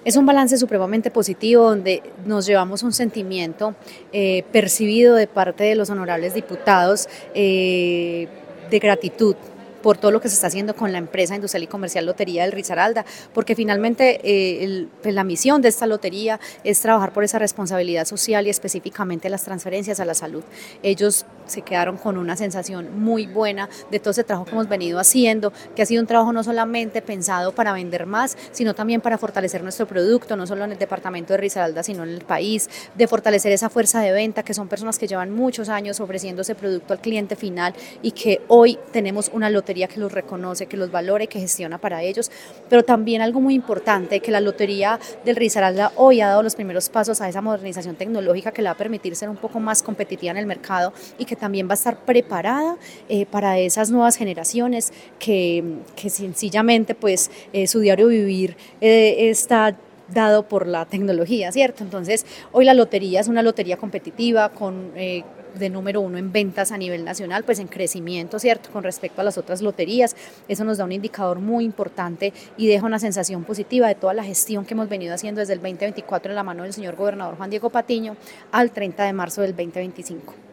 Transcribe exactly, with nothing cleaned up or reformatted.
Es un balance supremamente positivo donde nos llevamos un sentimiento eh, percibido de parte de los honorables diputados eh, de gratitud por todo lo que se está haciendo con la empresa industrial y comercial Lotería del Risaralda, porque finalmente eh, el, pues la misión de esta lotería es trabajar por esa responsabilidad social y específicamente las transferencias a la salud. Ellos se quedaron con una sensación muy buena de todo ese trabajo que hemos venido haciendo, que ha sido un trabajo no solamente pensado para vender más, sino también para fortalecer nuestro producto, no solo en el departamento de Risaralda, sino en el país, de fortalecer esa fuerza de venta, que son personas que llevan muchos años ofreciendo ese producto al cliente final y que hoy tenemos una lotería que los reconoce, que los valore, que gestiona para ellos, pero también algo muy importante, que la lotería del Risaralda hoy ha dado los primeros pasos a esa modernización tecnológica que le va a permitir ser un poco más competitiva en el mercado y que también va a estar preparada eh, para esas nuevas generaciones que, que sencillamente pues eh, su diario vivir eh, está dado por la tecnología, ¿cierto? Entonces, hoy la lotería es una lotería competitiva con eh, de número uno en ventas a nivel nacional, pues en crecimiento, ¿cierto? Con respecto a las otras loterías, eso nos da un indicador muy importante y deja una sensación positiva de toda la gestión que hemos venido haciendo desde el veinte veinticuatro en la mano del señor gobernador Juan Diego Patiño al treinta de marzo del veinte veinticinco.